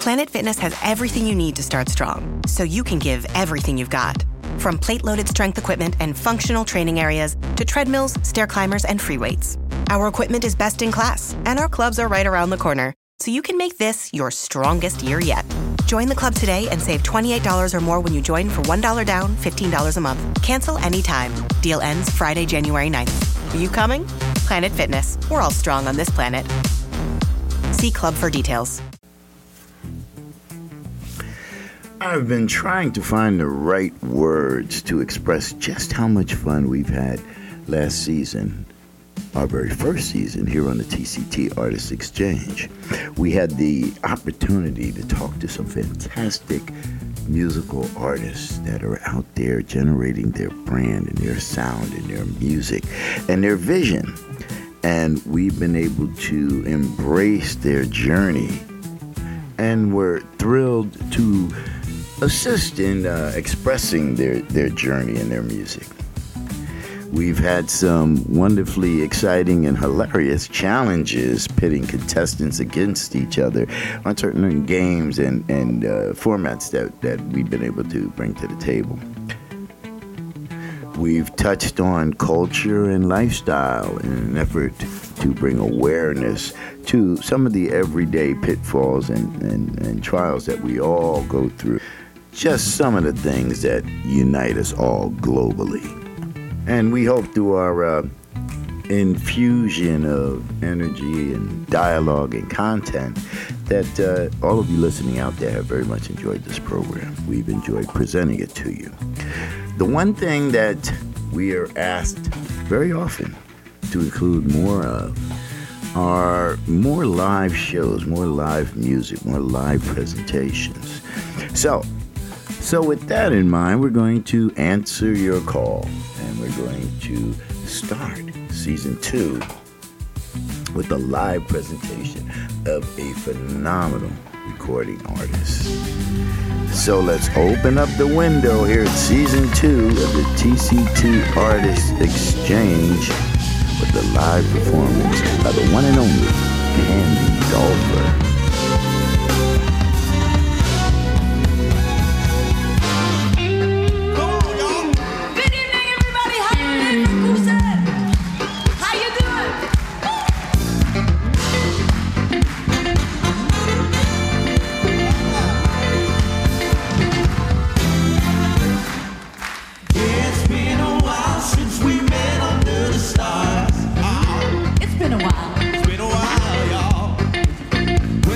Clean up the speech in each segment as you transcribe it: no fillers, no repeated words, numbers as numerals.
Planet Fitness has everything you need to start strong, so you can give everything you've got. From plate-loaded strength equipment and functional training areas to treadmills, stair climbers, and free weights. Our equipment is best in class, and our clubs are right around the corner, so you can make this your strongest year yet. Join the club today and save $28 or more when you join for $1 down, $15 a month. Cancel anytime. Deal ends Friday, January 9th. Are you coming? Planet Fitness. We're all strong on this planet. See club for details. I've been trying to find the right words to express just how much fun we've had last season, our very first season here on the TCT Artist Exchange. We had the opportunity to talk to some fantastic musical artists that are out there generating their brand and their sound and their music and their vision. And we've been able to embrace their journey, and we're thrilled to assist in expressing their journey and their music. We've had some wonderfully exciting and hilarious challenges pitting contestants against each other on certain games and formats that we've been able to bring to the table. We've touched on culture and lifestyle in an effort to bring awareness to some of the everyday pitfalls and trials that we all go through. Just some of the things that unite us all globally. And we hope through our infusion of energy and dialogue and content that all of you listening out there have very much enjoyed this program. We've enjoyed presenting it to you. The one thing that we are asked very often to include more of are more live shows, more live music, more live presentations. So with that in mind, we're going to answer your call, and we're going to start season 2 with a live presentation of a phenomenal recording artist. So let's open up the window here at season 2 of the TCT Artist Exchange with the live performance by the one and only Candy Dulfer. It's been a while, y'all.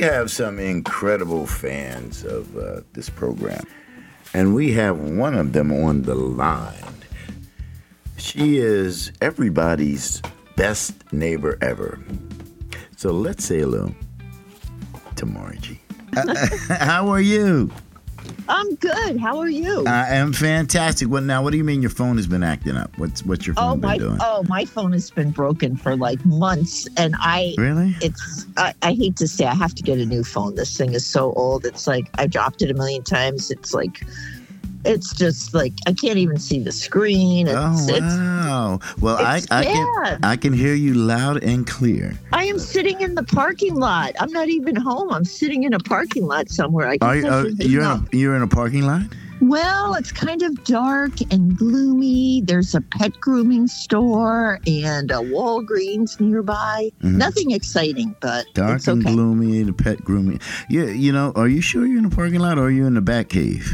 have some incredible fans of this program, and we have one of them on the line. She is everybody's best neighbor ever. So let's say hello to Margie. How are you? I'm good. How are you? I am fantastic. What do you mean your phone has been acting up? What's your phone been doing? My phone has been broken for like months, and I hate to say I have to get a new phone. This thing is so old. It's like I dropped it a million times. It's just like I can't even see the screen. Wow. Well, I can hear you loud and clear. I am sitting in the parking lot. I'm not even home. I'm sitting in a parking lot somewhere. You're in a parking lot? Well, it's kind of dark and gloomy. There's a pet grooming store and a Walgreens nearby. Mm-hmm. Nothing exciting, but dark it's okay. And gloomy, the pet grooming. Yeah, are you sure you're in a parking lot or are you in the back cave?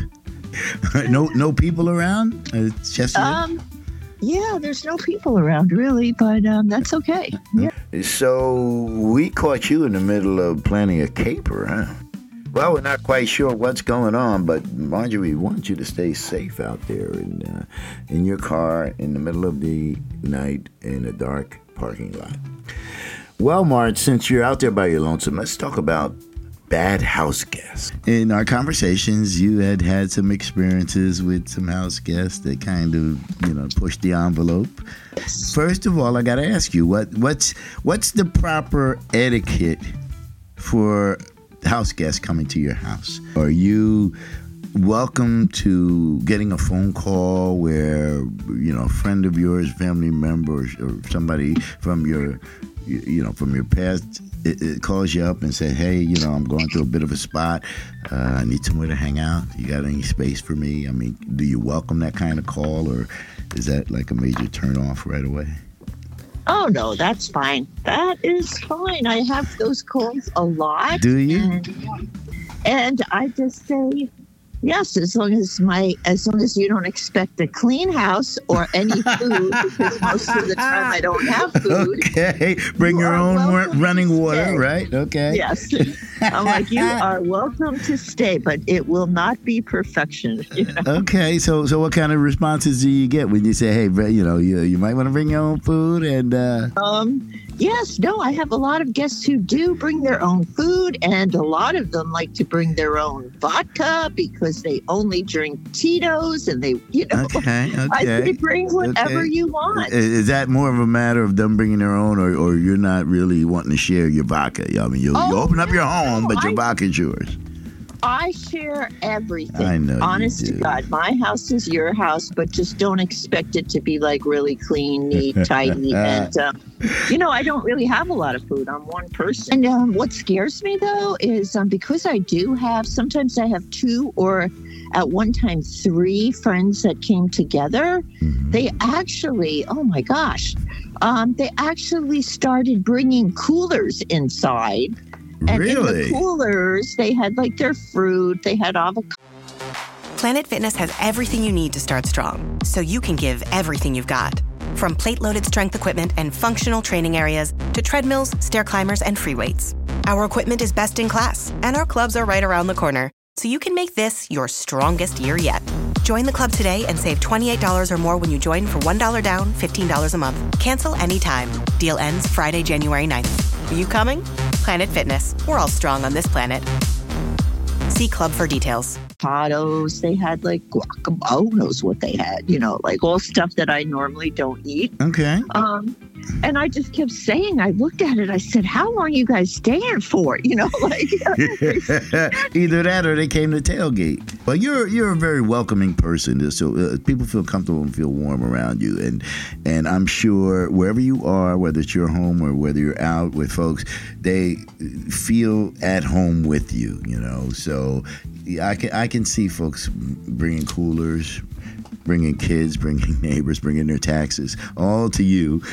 No people around? It's just you? Yeah, there's no people around really, but that's okay. Yeah. So we caught you in the middle of planning a caper, huh? Well, we're not quite sure what's going on, but Margie, we want you to stay safe out there in your car in the middle of the night in a dark parking lot. Well, Marge, since you're out there by your lonesome, let's talk about bad house guests. In our conversations, you had some experiences with some house guests that kind of, pushed the envelope. First of all, I got to ask you, what's the proper etiquette for house guests coming to your house? Are you welcome to getting a phone call where, a friend of yours, family member, or somebody from your past, it calls you up and says, hey, I'm going through a bit of a spot. I need somewhere to hang out. You got any space for me? I mean, do you welcome that kind of call, or is that like a major turn off right away? Oh, no, that's fine. That is fine. I have those calls a lot. Do you? And I just say, yes, as long as you don't expect a clean house or any food, because most of the time I don't have food. Okay, bring your own running water, right? Okay. Yes, I'm like, you are welcome to stay, but it will not be perfection. Okay, so what kind of responses do you get when you say, hey, you might want to bring your own food and? Yes, no, I have a lot of guests who do bring their own food, and a lot of them like to bring their own vodka because they only drink Tito's, and they, Okay. I say bring whatever you want. Is that more of a matter of them bringing their own, or you're not really wanting to share your vodka? I mean, you open up your home, but your vodka is yours. I share everything. I know. Honest to God, my house is your house, but just don't expect it to be like really clean, neat, tidy. And, I don't really have a lot of food. I'm one person. And what scares me, though, is because I do sometimes I have 2 or at one time 3 friends that came together. Mm-hmm. They actually, oh my gosh, they actually started bringing coolers inside. And really? In the coolers, they had like their fruit, they had avocado. Planet Fitness has everything you need to start strong, so you can give everything you've got. From plate-loaded strength equipment and functional training areas to treadmills, stair climbers, and free weights. Our equipment is best in class, and our clubs are right around the corner, so you can make this your strongest year yet. Join the club today and save $28 or more when you join for $1 down, $15 a month. Cancel anytime. Deal ends Friday, January 9th. Are you coming? Planet Fitness. We're all strong on this planet. See club for details. Avocados, they had like guacamole, who knows what they had, like all stuff that I normally don't eat. Okay. And I just kept saying, I looked at it, I said, how long are you guys staying for? Either that or they came to tailgate. Well, you're a very welcoming person, so people feel comfortable and feel warm around you. And I'm sure wherever you are, whether it's your home or whether you're out with folks, they feel at home with you, So I can see folks bringing coolers, bringing kids, bringing neighbors, bringing their taxes, all to you,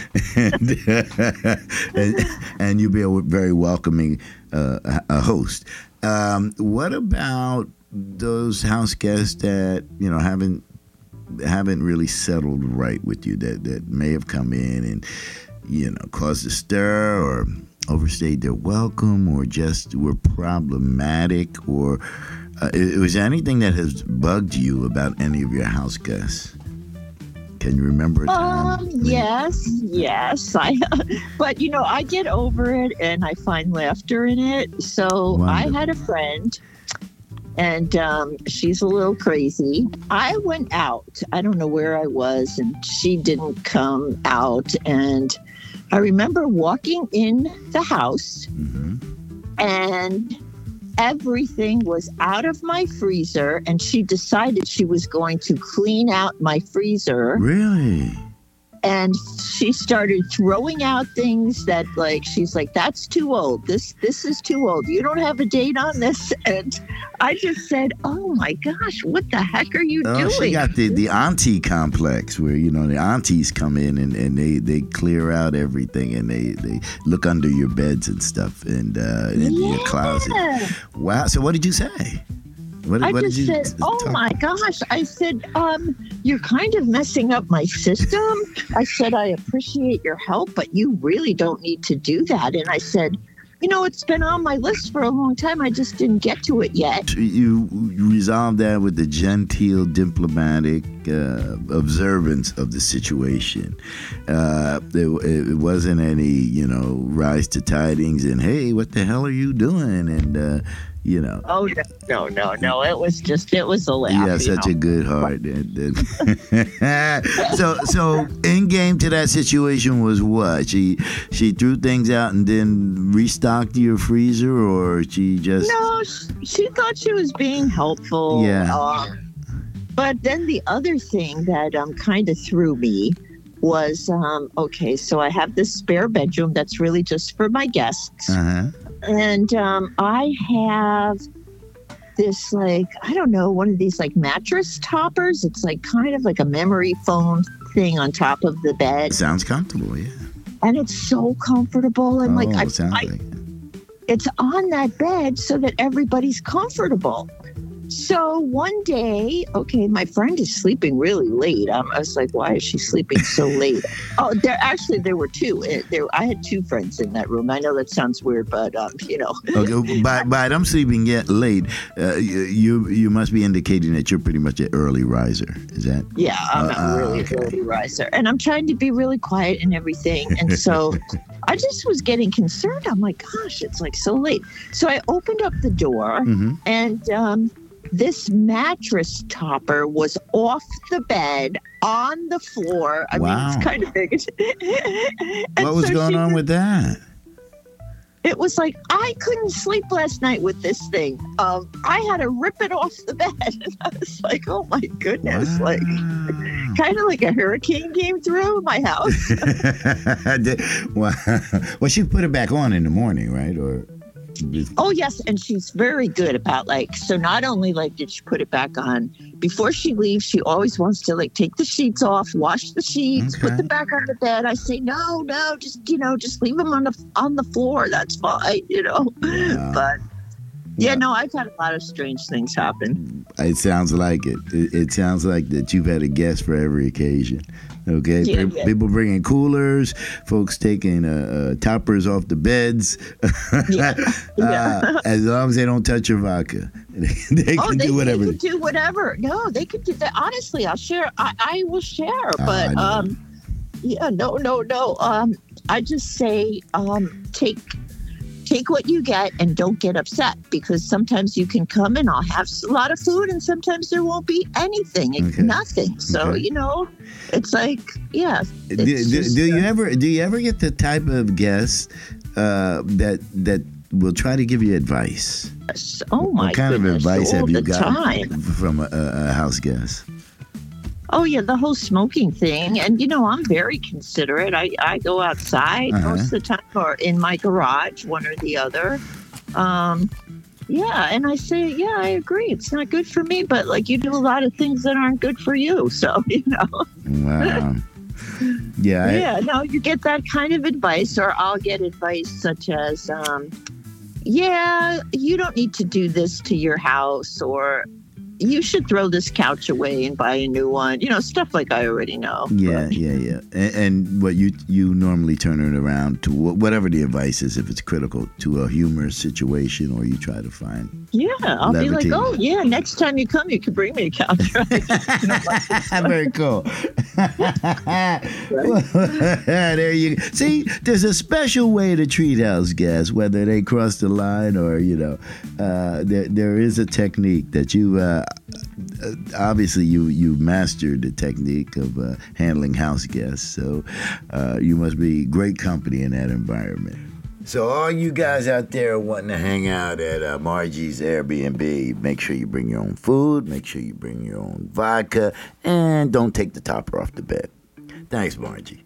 and you'll be a very welcoming a host. What about those house guests that haven't really settled right with you, that may have come in and caused a stir, or overstayed their welcome or just were problematic? Or was there anything that has bugged you about any of your house guests? Can you remember a time? Yes. But I get over it and I find laughter in it. So Wonderful. I had a friend, and she's a little crazy. I went out. I don't know where I was, and she didn't come out. And I remember walking in the house, and everything was out of my freezer, and she decided she was going to clean out my freezer. Really? And she started throwing out things that, like, she's like, that's too old. This is too old. You don't have a date on this. And I just said, oh my gosh, what the heck are you doing? She got the auntie complex where, the aunties come in and they clear out everything and they look under your beds and stuff and in your closet. Wow. So what did you say? I just said, oh my gosh. I said, you're kind of messing up my system. I said, I appreciate your help, but you really don't need to do that. And I said, it's been on my list for a long time. I just didn't get to it yet. You resolved that with the genteel, diplomatic observance of the situation. It wasn't any, rise to tidings and, hey, what the hell are you doing? And, Oh, no. It was a laugh. You have such a good heart. So in game to that situation was what? She threw things out and then restocked your freezer, or she just... No, she thought she was being helpful. Yeah. But then the other thing that kind of threw me was, okay, so I have this spare bedroom that's really just for my guests. And I have this, like, I don't know, one of these, like, mattress toppers. It's like kind of like a memory foam thing on top of the bed. Sounds comfortable, yeah. And it's so comfortable. And it's on that bed so that everybody's comfortable. So one day, okay, my friend is sleeping really late. I was like, why is she sleeping so late? Oh, there were two. I had two friends in that room. I know that sounds weird, but, Okay, by them sleeping yet late, you must be indicating that you're pretty much an early riser. Is that? Yeah, I'm a really early riser. And I'm trying to be really quiet and everything. And so I just was getting concerned. I'm like, gosh, it's like so late. So I opened up the door and... this mattress topper was off the bed on the floor. I mean, it's kind of big. What was going on with that? It was like, I couldn't sleep last night with this thing. I had to rip it off the bed. And I was like, oh my goodness. Wow. Like, kind of like a hurricane came through my house. Well, she put it back on in the morning, right? Or... Oh, yes. And she's very good about, like, so not only, like, did she put it back on, before she leaves, she always wants to, like, take the sheets off, wash the sheets, put them back on the bed. I say, no, just leave them on the floor. That's fine, Yeah. But, no, I've had a lot of strange things happen. It sounds like it. It sounds like that you've had a guest for every occasion. Okay, people bringing coolers, folks taking toppers off the beds. As long as they don't touch your vodka, they can do whatever. They can do whatever. No, they could do that. Honestly, I'll share. I will share. But no. I just say take what you get and don't get upset, because sometimes you can come and I'll have a lot of food and sometimes there won't be anything, nothing. So, it's like, yeah. Do you ever get the type of guest that will try to give you advice? Oh my goodness. What kind of advice have you gotten from a house guest? Oh, yeah, the whole smoking thing. And, I'm very considerate. I go outside most of the time or in my garage, one or the other. And I say, I agree. It's not good for me. But, like, you do a lot of things that aren't good for you. So, Wow. Yeah. You get that kind of advice, or I'll get advice such as, you don't need to do this to your house, or... you should throw this couch away and buy a new one. Stuff like I already know. Yeah. And what you normally turn it around to whatever the advice is, if it's critical, to a humorous situation, or you try to find. Yeah, I'll levity. be like, oh yeah, next time you come, you can bring me a couch. Right? Very cool. There you go. See, there's a special way to treat house guests, whether they cross the line or there is a technique that you obviously you mastered the technique of handling house guests. So you must be great company in that environment. So all you guys out there wanting to hang out at Margie's Airbnb, make sure you bring your own food, make sure you bring your own vodka, and don't take the topper off the bed. Thanks, Margie.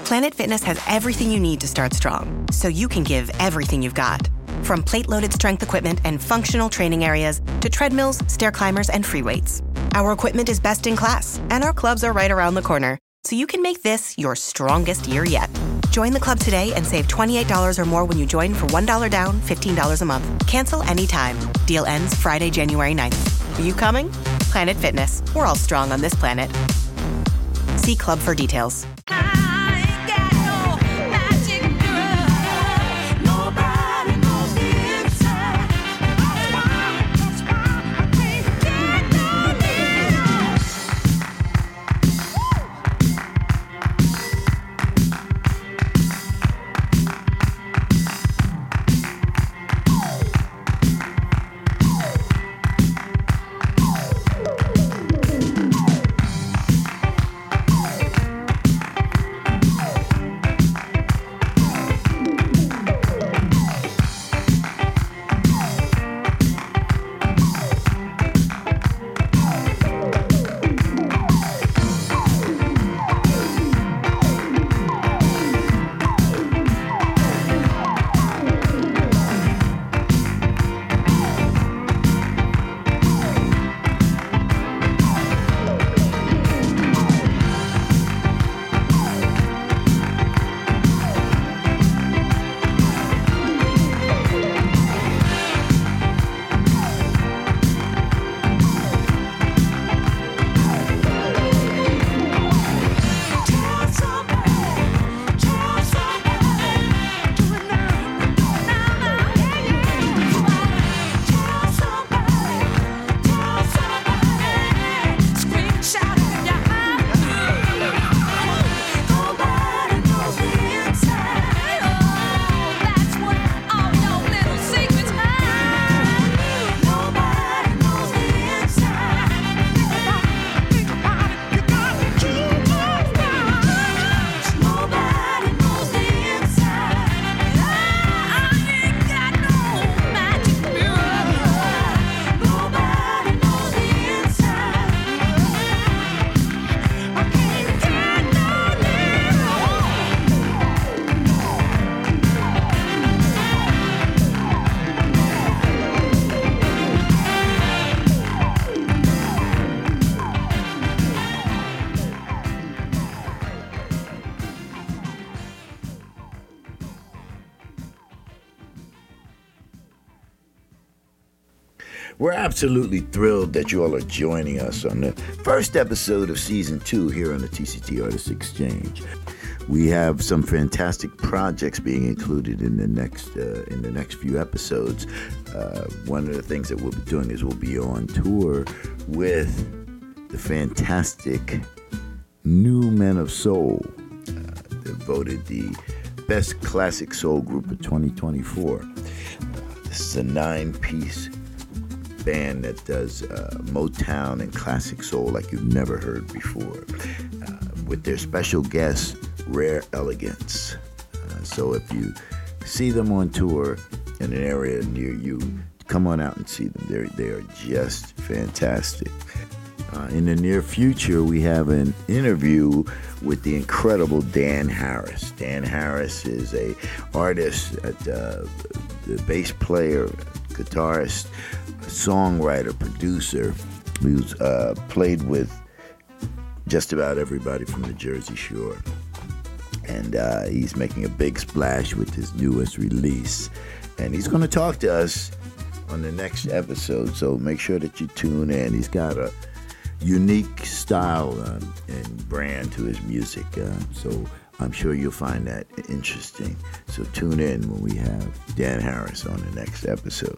Planet Fitness has everything you need to start strong, so you can give everything you've got. From plate-loaded strength equipment and functional training areas to treadmills, stair climbers, and free weights. Our equipment is best in class, and our clubs are right around the corner, so you can make this your strongest year yet. Join the club today and save $28 or more when you join for $1 down, $15 a month. Cancel anytime. Deal ends Friday, January 9th. Are you coming? Planet Fitness. We're all strong on this planet. See club for details. We're absolutely thrilled that you all are joining us on the first episode of Season 2 here on the TCT Artist Exchange. We have some fantastic projects being included in the next few episodes. One of the things that we'll be doing is we'll be on tour with the fantastic New Men of Soul. They're voted the best classic soul group of 2024. This is a 9-piece band that does Motown and classic soul like you've never heard before, with their special guest, Rare Elegance. So if you see them on tour in an area near you, come on out and see them. They are just fantastic. In the near future, we have an interview with the incredible Dan Harris. Dan Harris is a artist, the bass player, guitarist, songwriter, producer, who's played with just about everybody from the Jersey Shore. And he's making a big splash with his newest release. And he's going to talk to us on the next episode, so make sure that you tune in. He's got a unique style and brand to his music, so I'm sure you'll find that interesting. So tune in when we have Dan Harris on the next episode.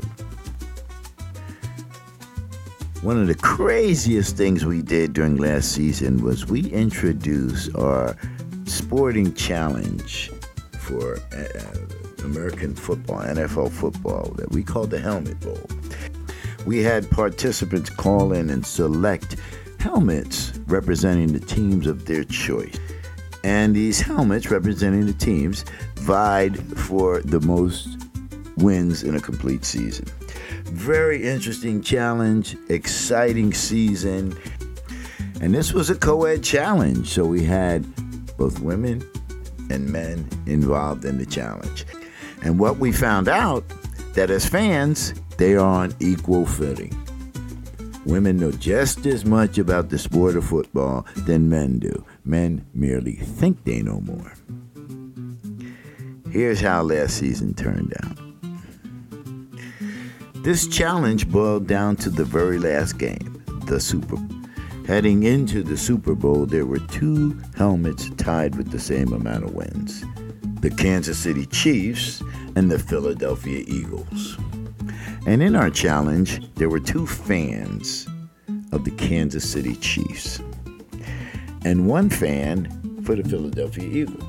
One of the craziest things we did during last season was we introduced our sporting challenge for American football, NFL football, that we called the Helmet Bowl. We had participants call in and select helmets representing the teams of their choice. And these helmets representing the teams vied for the most wins in a complete season. Very interesting challenge, exciting season. And this was a co-ed challenge, so we had both women and men involved in the challenge. And what we found out, that as fans, they are on equal footing. Women know just as much about the sport of football than men do. Men merely think they know more. Here's how last season turned out. This challenge boiled down to the very last game, the Super Bowl. Heading into the Super Bowl, there were 2 helmets tied with the same amount of wins. The Kansas City Chiefs and the Philadelphia Eagles. And in our challenge, there were 2 fans of the Kansas City Chiefs and 1 fan for the Philadelphia Eagles.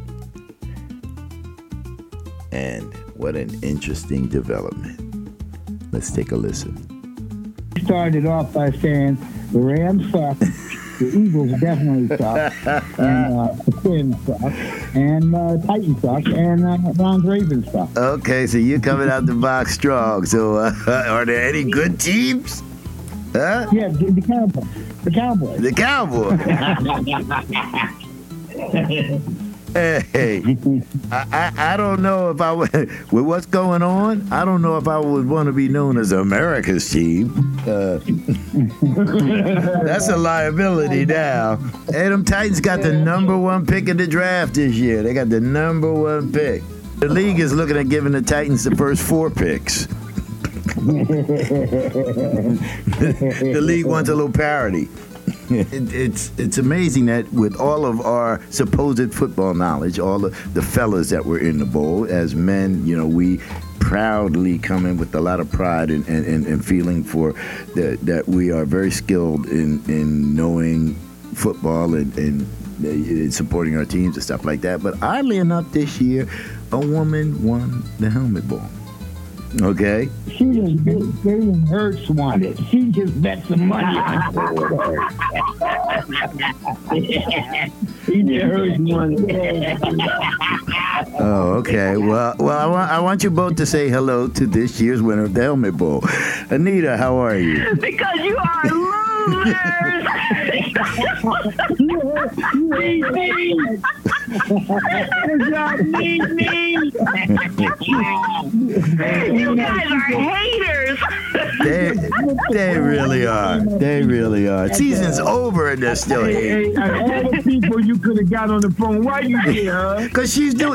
And what an interesting development. Let's take a listen. We started off by saying the Rams suck, the Eagles definitely suck, and the Twins suck, and Titans suck, and Browns Ravens suck. Okay, so you're coming out the box strong. So are there any good teams? Huh? Yeah, the Cowboys. The Cowboys. The Cowboys. Hey, I don't know if I would, with what's going on, I don't know if I would want to be known as America's team. That's a liability now. Hey, them Titans got the number 1 pick in the draft this year. They got the number 1 pick. The league is looking at giving the Titans the first 4 picks. The league wants a little parity. It's amazing that with all of our supposed football knowledge, all of the fellas that were in the bowl, as men, we proudly come in with a lot of pride and feeling for that we are very skilled in knowing football and supporting our teams and stuff like that. But oddly enough, this year, a woman won the helmet bowl. Okay. She just Hurts won it. She just bet some money on it. She just Hurts won it. Oh, okay. Well, I want you both to say hello to this year's winner of the Helmet Bowl. Anita, how are you? Because you are losers. You guys are haters. They really are. They really are. Season's over and they're still hating. All the people you could have got on the phone, why you here, huh? Because she's doing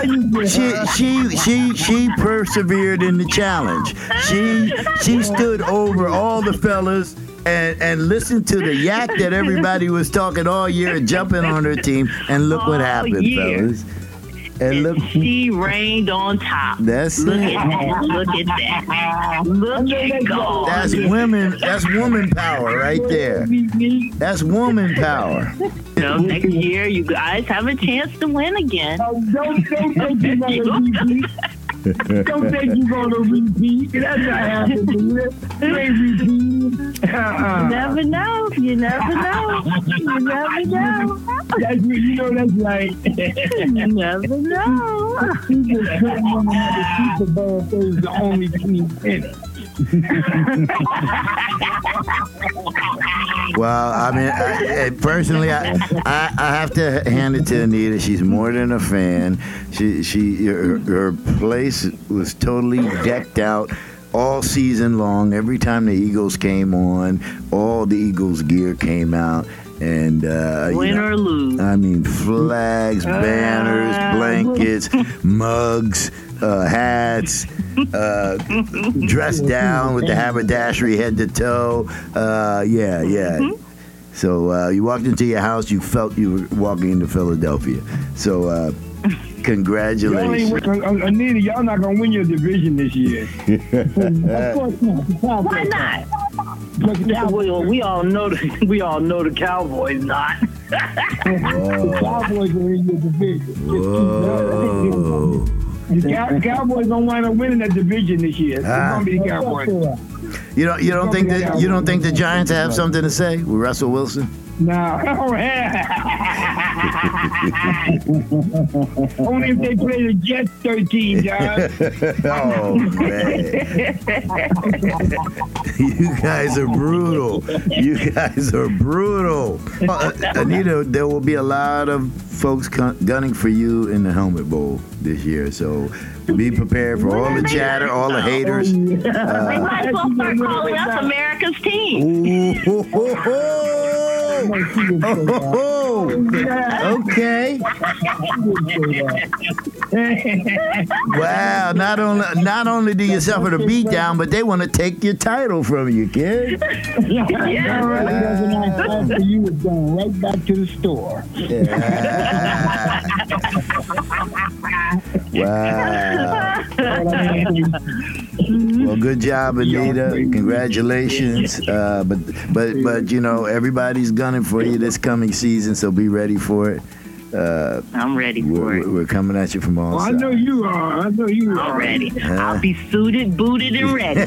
she persevered in the challenge. She stood over all the fellas and listened to the yak that everybody was talking all year and jumping on her team, and look what happened, fellas. And look, she reigned on top. That's look it. At that. Look at that. Look at God. That's woman power right there. That's woman power. Next year you guys have a chance to win again. Don't think you're gonna repeat. Don't think you're gonna repeat. That's not happening. You ain't repeating. You never know. You never know. You never know. That's right. You never know. She just couldn't want to have the Super Bowl if it was the only team in it. Well, I mean, personally, I have to hand it to Anita. She's more than a fan. Her place was totally decked out all season long. Every time the Eagles came on, all the Eagles gear came out. And win or lose. I mean, flags, banners, blankets, mugs, hats, dressed down with the haberdashery head to toe. Yeah. Mm-hmm. So you walked into your house, you felt you were walking into Philadelphia. So congratulations. Anita, y'all not going to win your division this year. Of course not. Why not? We all know the Cowboys not. The Cowboys are in your division. Whoa. The Cowboys don't wind up winning that division this year. It's gonna be the Cowboys. You don't think the Giants have something to say with Russell Wilson? Now, only if they play the Jets 13, John. Oh, man. You guys are brutal. You guys are brutal. Anita, there will be a lot of folks gunning for you in the Helmet Bowl this year, so be prepared for all the chatter, all the haters. They might as well start calling us America's team. Okay. Wow, not only do you suffer the beat down, but they want to take your title from you, kid. After you was going right back to the store. Wow. Well, good job, Anita. Congratulations. But you know, everybody's gunning for you this coming season, so be ready for it. I'm ready for it. We're coming at you from all sides. I know you are. I'm ready. I'll be suited, booted, and ready.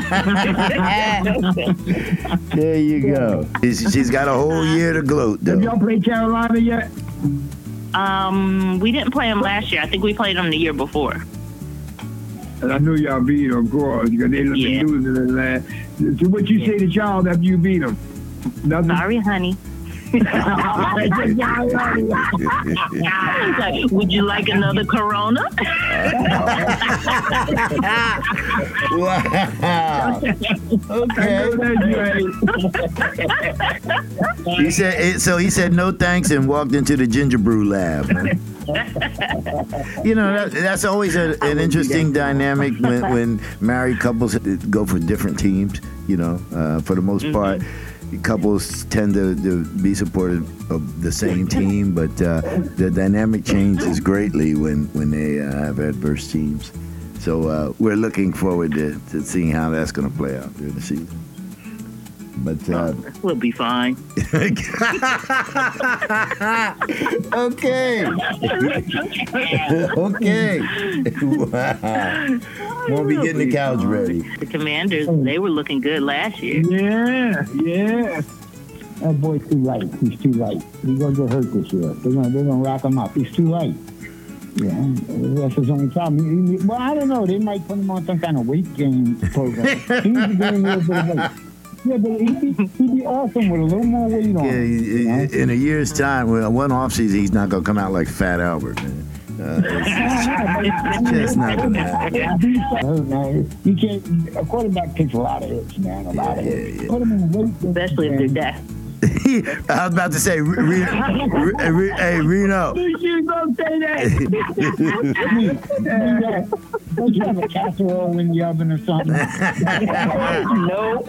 There you go. She's got a whole year to gloat, though. Have y'all played Carolina yet? We didn't play them last year. I think we played them the year before. And I know y'all beat them, of course, because they losing in that. So what you say to y'all after you beat them? Nothing? Sorry, honey. Would you like another Corona? Wow. Okay. He said no thanks and walked into the ginger brew lab. You know, that's always an interesting dynamic when married couples go for different teams. You know, for the most part, couples tend to be supportive of the same team, but the dynamic changes greatly when they have adverse teams. So we're looking forward to seeing how that's going to play out during the season. But we'll be fine. Okay. Okay. Wow. Won't be getting the couch ready. The Commanders, they were looking good last year. Yeah. That boy's too light. He's too light. He's gonna get hurt this year. They're gonna rack him up. He's too light. Yeah, that's his only problem. Well, I don't know. They might put him on some kind of weight gain program. He needs to gain a little bit of weight. Yeah, but he'd be awesome with a little more weight on. Yeah, in a year's time, one offseason, he's not gonna come out like Fat Albert, man. It's just not gonna happen. You can't. A quarterback takes a lot of hits, man. A lot of hits. Yeah. Put him in weight, especially if they're deaf. I was about to say, hey, Reno. You gonna say that? Don't you have a casserole in the oven or something? No.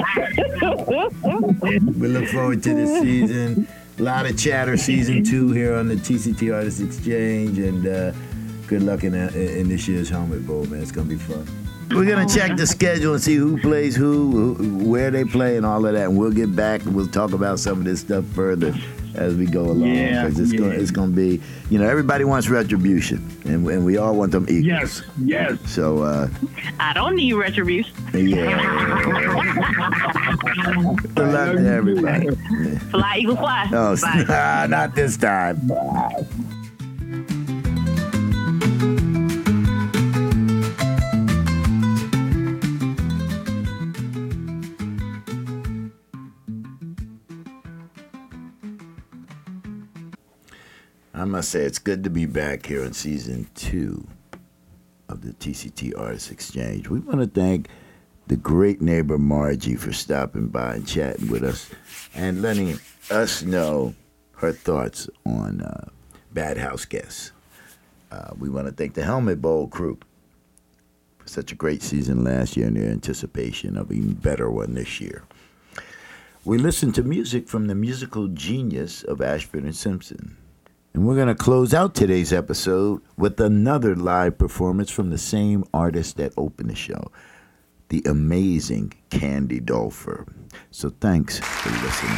We look forward to this season. A lot of chatter, season 2 here on the TCT Artists Exchange, and good luck in this year's Helmet Bowl, man. It's gonna be fun. We're going to check the schedule and see who plays who, where they play, and all of that. And we'll get back and we'll talk about some of this stuff further as we go along. Yeah, because it's going to be, you know, everybody wants retribution, and we all want them equal. Yes. So, I don't need retribution. Yeah. Good luck to everybody. Fly, Eagle, fly. Oh, Bye. Not this time. Bye. I must say, it's good to be back here in season 2 of the TCT Artists Exchange. We want to thank the great neighbor Margie for stopping by and chatting with us and letting us know her thoughts on Bad House Guests. We want to thank the Helmet Bowl crew for such a great season last year and their anticipation of an even better one this year. We listened to music from the musical genius of Ashford and Simpson. And we're going to close out today's episode with another live performance from the same artist that opened the show, the amazing Candy Dolfer. So thanks for listening.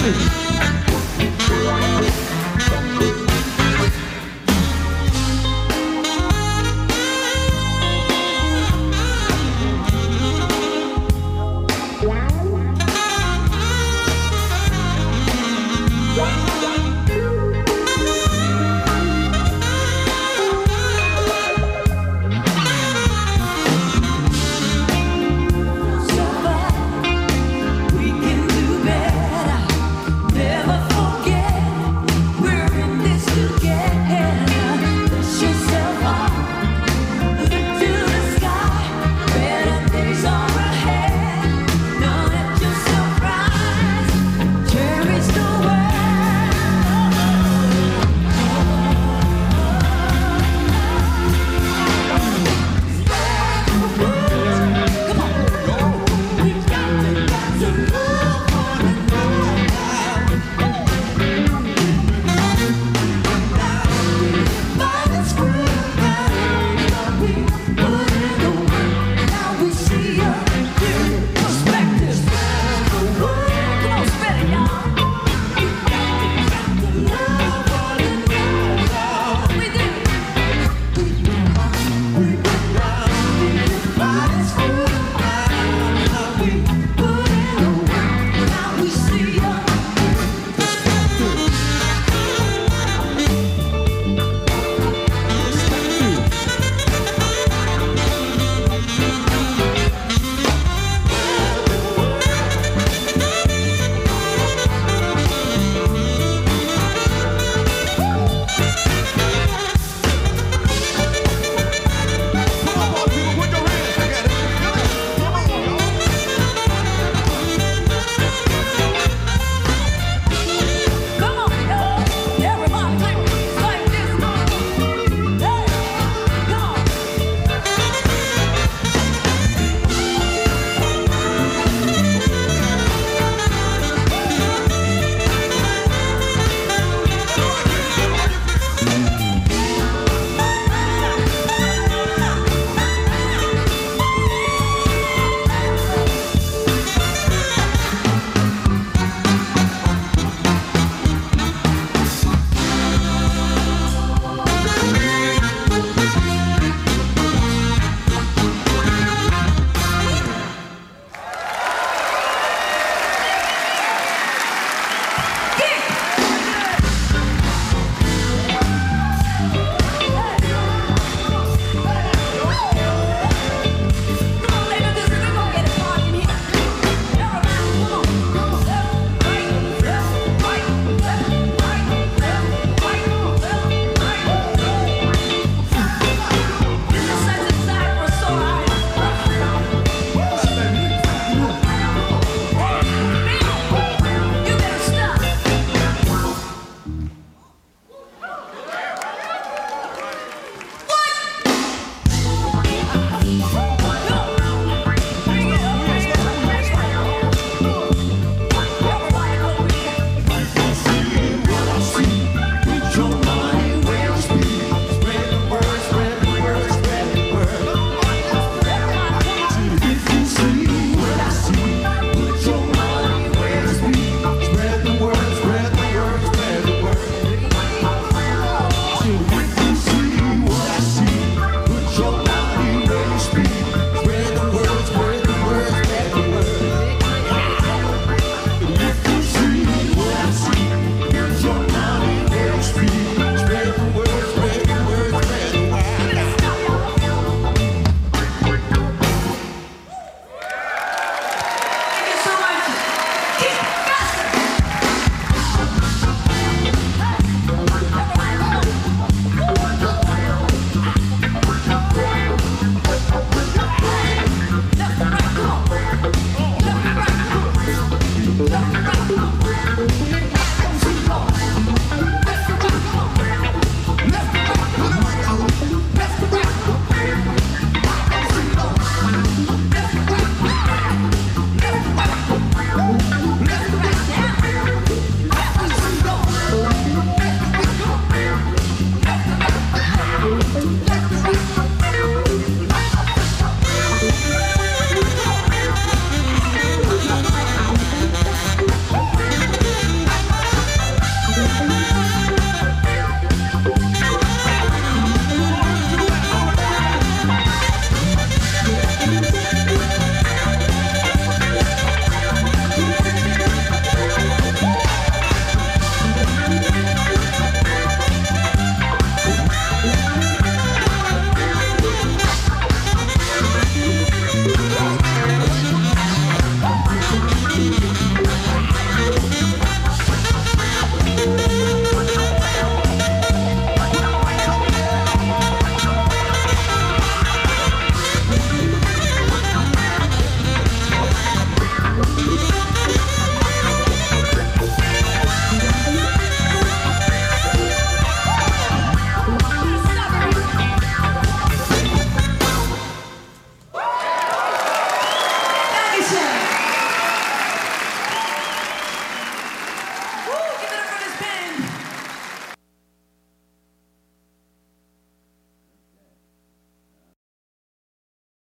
Love